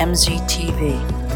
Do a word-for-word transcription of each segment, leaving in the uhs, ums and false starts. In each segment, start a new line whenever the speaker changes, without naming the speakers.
M Z T V.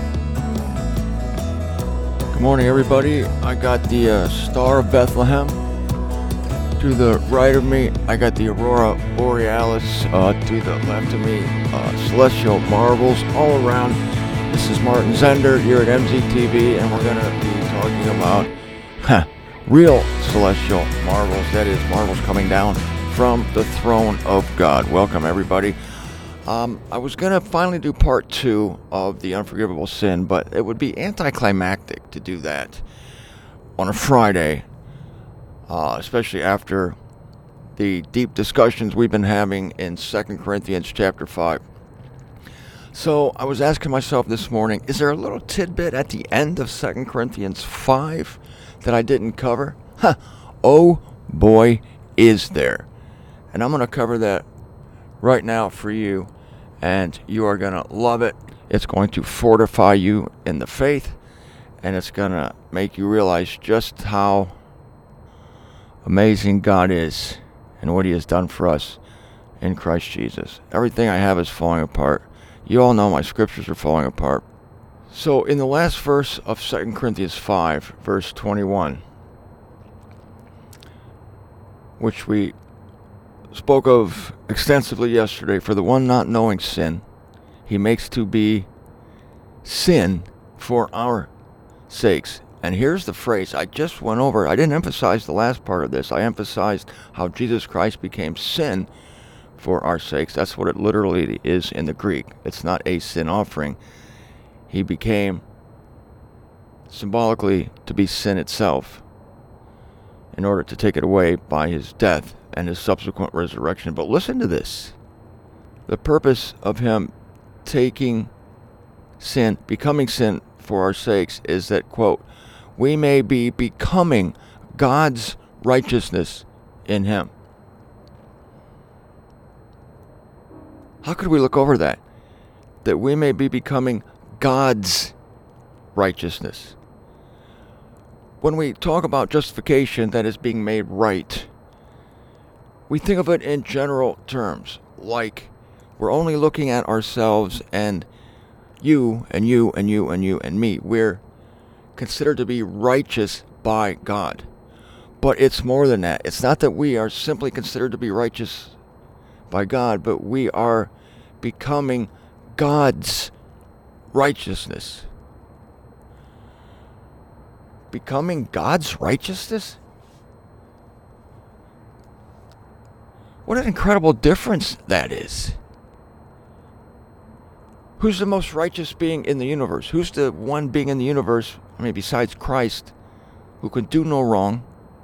Good morning, everybody. I got the uh, Star of Bethlehem. To the right of me, I got the Aurora Borealis. Uh, to the left of me, uh, Celestial Marvels all around. This is Martin Zender here at M Z T V, and we're going to be talking about huh, real celestial marvels. That is, marvels coming down from the throne of God. Welcome, everybody. Um, I was going to finally do part two of the unforgivable sin, but it would be anticlimactic to do that on a Friday, uh, especially after the deep discussions we've been having in Second Corinthians chapter five. So I was asking myself this morning, is there a little tidbit at the end of Second Corinthians five that I didn't cover? Huh. Oh boy, is there. And I'm going to cover that right now for you. And you are going to love it. It's going to fortify you in the faith. And it's going to make you realize just how amazing God is and what He has done for us in Christ Jesus. Everything I have is falling apart. You all know my scriptures are falling apart. So in the last verse of Second Corinthians five, verse twenty-one, which we spoke of extensively yesterday, for the one not knowing sin, He makes to be sin for our sakes. And here's the phrase I just went over. I didn't emphasize the last part of this. I emphasized how Jesus Christ became sin for our sakes. That's what it literally is in the Greek. It's not a sin offering. He became symbolically to be sin itself in order to take it away by His death and His subsequent resurrection. But listen to this. The purpose of Him taking sin, becoming sin for our sakes, is that, quote, we may be becoming God's righteousness in Him. How could we look over that? That we may be becoming God's righteousness. When we talk about justification, that is being made right, we think of it in general terms, like we're only looking at ourselves and you and you and you and you and me. We're considered to be righteous by God. But it's more than that. It's not that we are simply considered to be righteous by God, but we are becoming God's righteousness. Becoming God's righteousness? What an incredible difference that is. Who's the most righteous being in the universe? Who's the one being in the universe, I mean, besides Christ, who can do no wrong,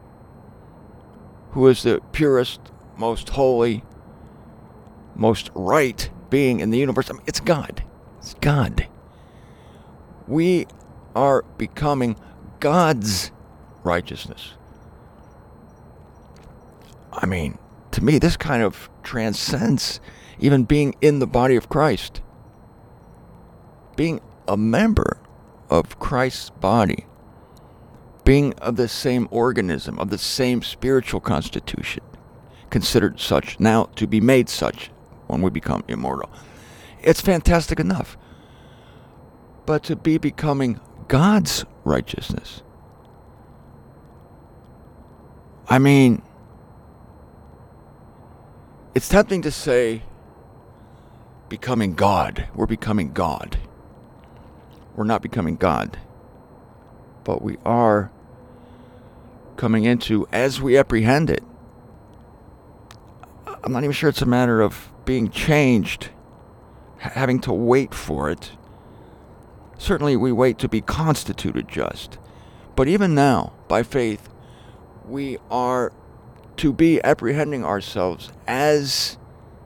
who is the purest, most holy, most right being in the universe? I mean, it's God. It's God. We are becoming God's righteousness. I mean, to me, this kind of transcends even being in the body of Christ. Being a member of Christ's body. Being of the same organism, of the same spiritual constitution. Considered such now to be made such when we become immortal. It's fantastic enough. But to be becoming God's righteousness. I mean, it's tempting to say becoming God. We're becoming God. We're not becoming God. But we are coming into, as we apprehend it, I'm not even sure it's a matter of being changed, having to wait for it. Certainly we wait to be constituted just. But even now, by faith, we are to be apprehending ourselves as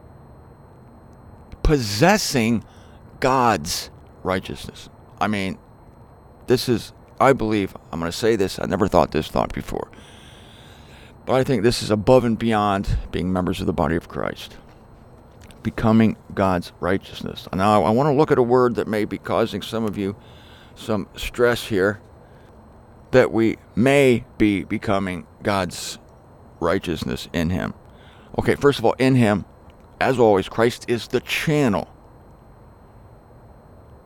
possessing God's righteousness. I mean, this is, I believe, I'm going to say this, I never thought this thought before. But I think this is above and beyond being members of the body of Christ. Becoming God's righteousness. Now, I want to look at a word that may be causing some of you some stress here. That we may be becoming God's righteousness in Him. Okay, first of all, in Him, as always, Christ is the channel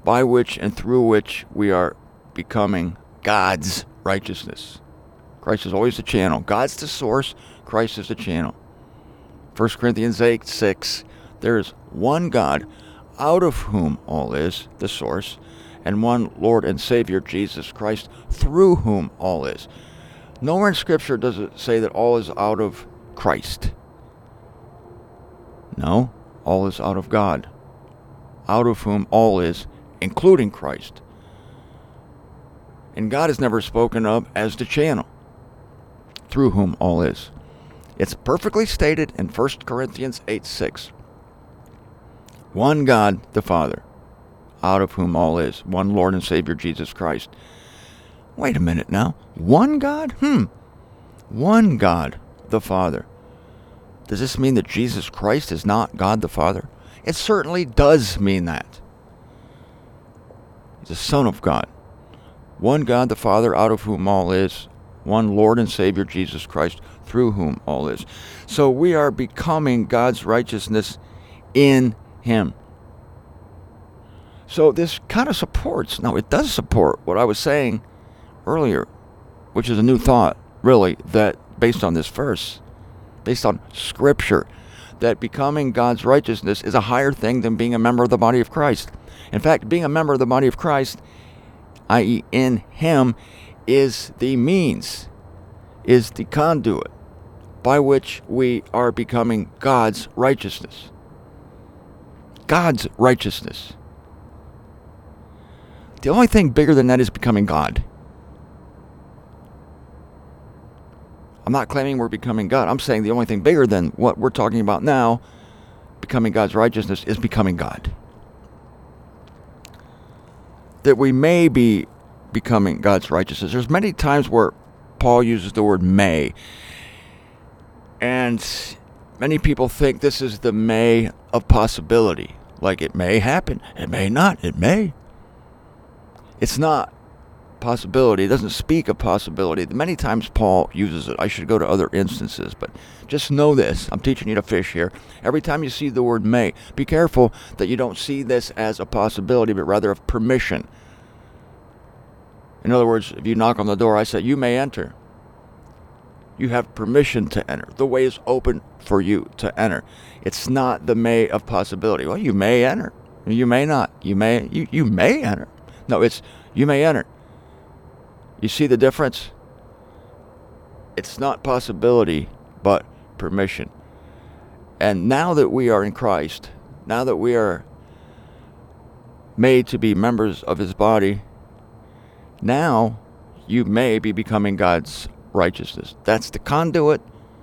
by which and through which we are becoming God's righteousness. Christ is always the channel. God's the source. Christ is the channel. First Corinthians eight six, there is one God, out of whom all is, the source, and one Lord and Savior, Jesus Christ, through whom all is. Nowhere in Scripture does it say that all is out of Christ. No, all is out of God, out of whom all is, including Christ. And God is never spoken of as the channel, through whom all is. It's perfectly stated in First Corinthians eight six. One God, the Father, out of whom all is, one Lord and Savior, Jesus Christ. Wait a minute now. One God? Hmm. One God, the Father. Does this mean that Jesus Christ is not God the Father? It certainly does mean that. He's the Son of God. One God the Father, out of whom all is, one Lord and Savior, Jesus Christ, through whom all is. So we are becoming God's righteousness in Him. So this kind of supports, no, it does support what I was saying earlier, which is a new thought, really, that based on this verse, based on Scripture, that becoming God's righteousness is a higher thing than being a member of the body of Christ. In fact, being a member of the body of Christ, that is in Him, is the means, is the conduit by which we are becoming God's righteousness. God's righteousness. The only thing bigger than that is becoming God. I'm not claiming we're becoming God. I'm saying the only thing bigger than what we're talking about now, becoming God's righteousness, is becoming God. That we may be becoming God's righteousness. There's many times where Paul uses the word may. And many people think this is the may of possibility. Like it may happen. It may not. It may. It's not possibility. It doesn't speak of possibility. Many times Paul uses it. I should go to other instances, but just know this. I'm teaching you to fish here. Every time you see the word may, be careful that you don't see this as a possibility, but rather of permission. In other words, if you knock on the door, I say, you may enter. You have permission to enter. The way is open for you to enter. It's not the may of possibility. Well, you may enter. You may not. You may you, you may enter. No, it's you may enter. You see the difference? It's not possibility, but permission. And now that we are in Christ, now that we are made to be members of His body, now you may be becoming God's righteousness. That's the conduit.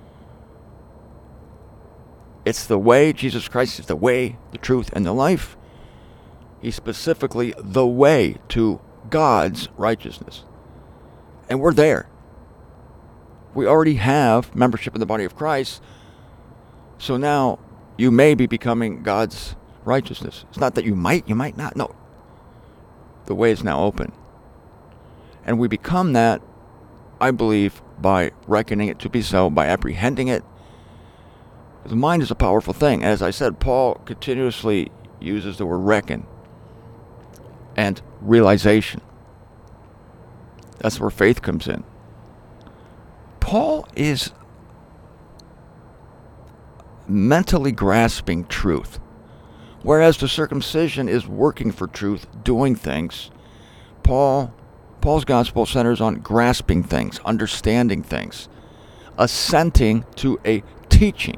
It's the way. Jesus Christ is the way, the truth, and the life. He's specifically the way to God's righteousness. And we're there. We already have membership in the body of Christ. So now you may be becoming God's righteousness. It's not that you might, you might not. No. The way is now open. And we become that, I believe, by reckoning it to be so, by apprehending it. The mind is a powerful thing. As I said, Paul continuously uses the word reckon and realization. That's where faith comes in. Paul is mentally grasping truth, whereas the circumcision is working for truth, doing things. Paul, Paul's gospel centers on grasping things, understanding things, assenting to a teaching.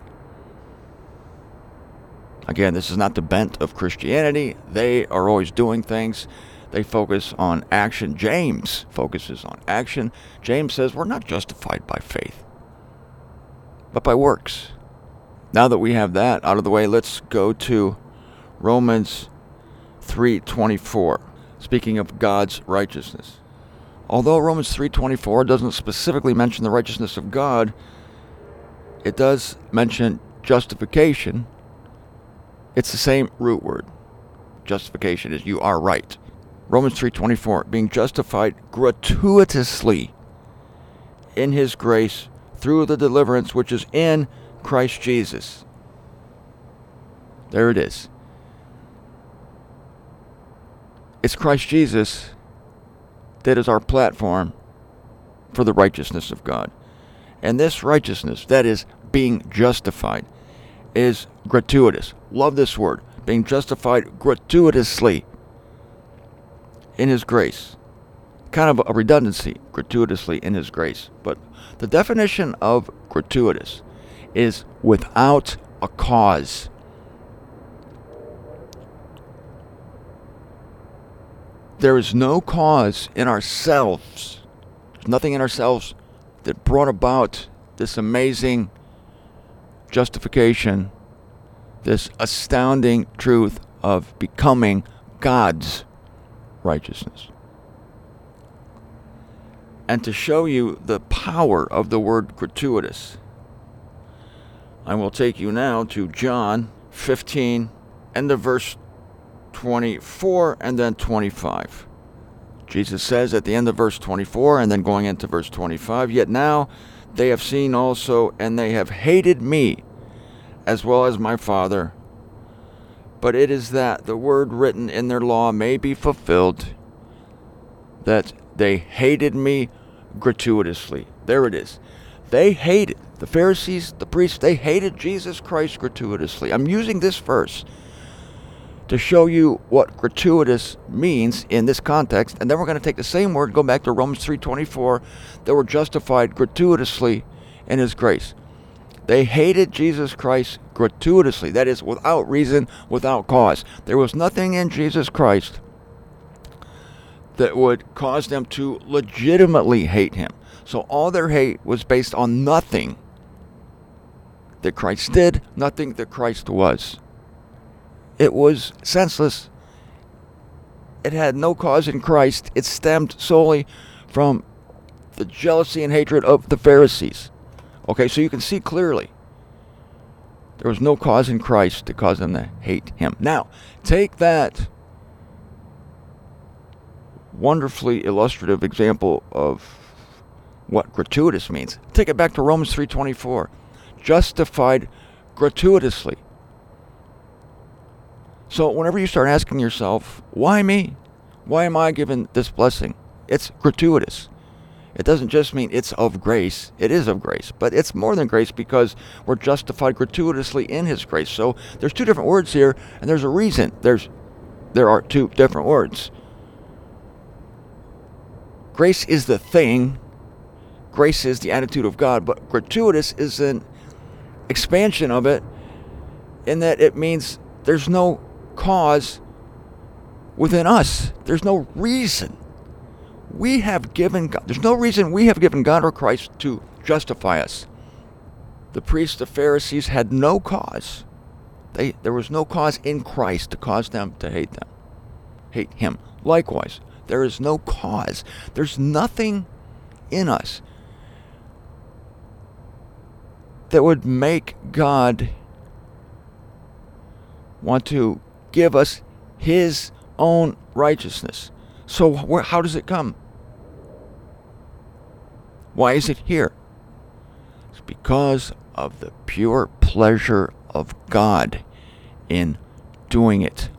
Again, this is not the bent of Christianity. They are always doing things. They focus on action. James focuses on action. James says we're not justified by faith, but by works. Now that we have that out of the way, let's go to Romans three twenty-four. Speaking of God's righteousness. Although Romans three twenty-four doesn't specifically mention the righteousness of God, it does mention justification. It's the same root word. Justification is you are right. Romans three twenty-four, being justified gratuitously in His grace through the deliverance which is in Christ Jesus. There it is. It's Christ Jesus that is our platform for the righteousness of God. And this righteousness, that is being justified, is gratuitous. Love this word. Being justified gratuitously in His grace. Kind of a redundancy, gratuitously in His grace. But the definition of gratuitous is without a cause. There is no cause in ourselves. There's nothing in ourselves that brought about this amazing justification, this astounding truth of becoming God's righteousness. And to show you the power of the word gratuitous, I will take you now to John fifteen and the verse twenty-four and then twenty-five. Jesus says at the end of verse twenty-four and then going into verse twenty-five, "Yet now they have seen also, and they have hated me, as well as my Father. But it is that the word written in their law may be fulfilled, that they hated me gratuitously." There it is. They hated, the Pharisees, the priests, they hated Jesus Christ gratuitously. I'm using this verse to show you what gratuitous means in this context, and then we're going to take the same word, go back to Romans three twenty-four, that were justified gratuitously in His grace. They hated Jesus Christ gratuitously, that is, without reason, without cause. There was nothing in Jesus Christ that would cause them to legitimately hate Him. So all their hate was based on nothing that Christ did, nothing that Christ was. It was senseless. It had no cause in Christ. It stemmed solely from the jealousy and hatred of the Pharisees. Okay, so you can see clearly there was no cause in Christ to cause them to hate Him. Now, take that wonderfully illustrative example of what gratuitous means. Take it back to Romans three twenty-four. Justified gratuitously. So whenever you start asking yourself, why me? Why am I given this blessing? It's gratuitous. It doesn't just mean it's of grace. It is of grace, but it's more than grace because we're justified gratuitously in His grace. So there's two different words here, and there's a reason. There's there are two different words. Grace is the thing. Grace is the attitude of God, but gratuitous is an expansion of it in that it means there's no cause within us. There's no reason. We have given God, there's no reason we have given God or Christ to justify us. The priests, the Pharisees had no cause. They, there was no cause in Christ to cause them to hate them, hate Him. Likewise, there is no cause. There's nothing in us that would make God want to give us His own righteousness. So where, how does it come? Why is it here? It's because of the pure pleasure of God in doing it.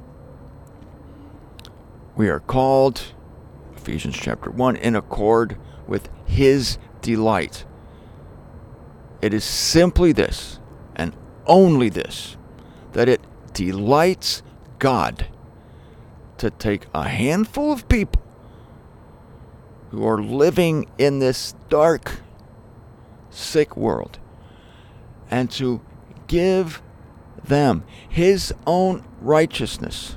We are called, Ephesians chapter one, in accord with His delight. It is simply this, and only this, that it delights God to take a handful of people who are living in this dark, sick world and to give them His own righteousness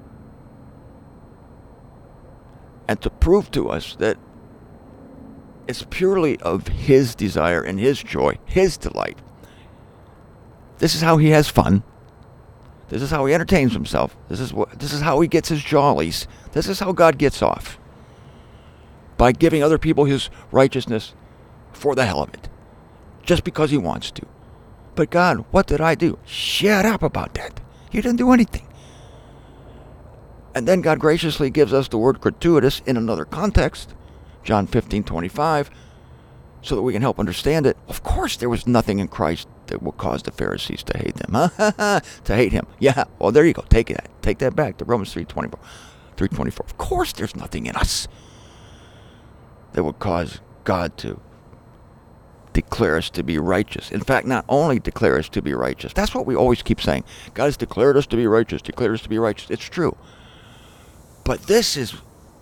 and to prove to us that it's purely of His desire and His joy, His delight. This is how He has fun. This is how He entertains Himself. This is what. This is how He gets His jollies. This is how God gets off. By giving other people His righteousness for the hell of it. Just because He wants to. But God, what did I do? Shut up about that. You didn't do anything. And then God graciously gives us the word gratuitous in another context. John fifteen twenty-five. So that we can help understand it. Of course there was nothing in Christ that will cause the Pharisees to hate them. to hate Him. Yeah, well there you go. Take that. Take that back to Romans three twenty-four. three twenty-four. Of course there's nothing in us that would cause God to declare us to be righteous. In fact, not only declare us to be righteous. That's what we always keep saying. God has declared us to be righteous, declared us to be righteous. It's true. But this is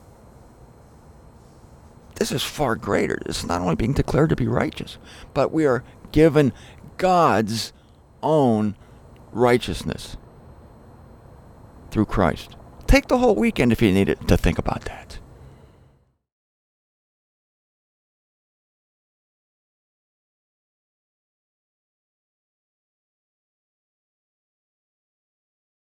this is far greater. It's not only being declared to be righteous, but we are given God's own righteousness through Christ. Take the whole weekend if you need it to think about that.